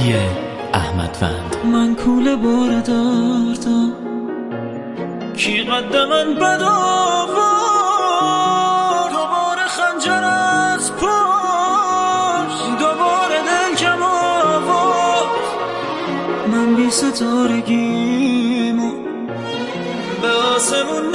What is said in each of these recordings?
موسیقی احمدوند. من کوله بار دردم کی قد من بد آورد، دوباره خنجر از پشت، دوباره دل کم آورد. من بی ستارگیمو به آسمون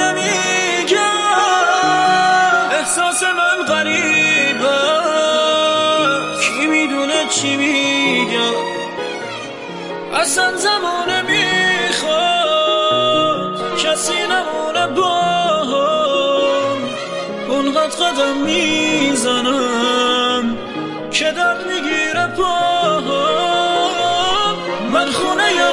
نمیگم، احساس من غریبه کی میدونه چی میگم. اصلا زمانه میخواد کسی نمونه با هم، اونقدر قدم میزنم که دل میگیره پاهم. من خونه ی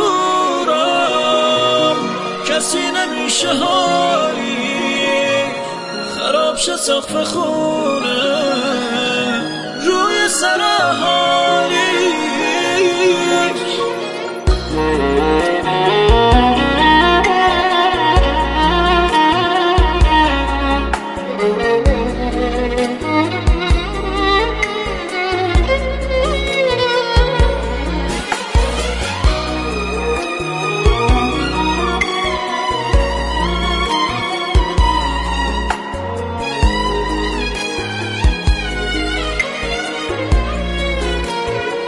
غرورم کسی نمیشه حالی، خراب شه سقف خونه روی سر حالی.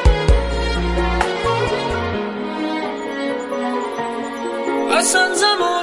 اصلا زمان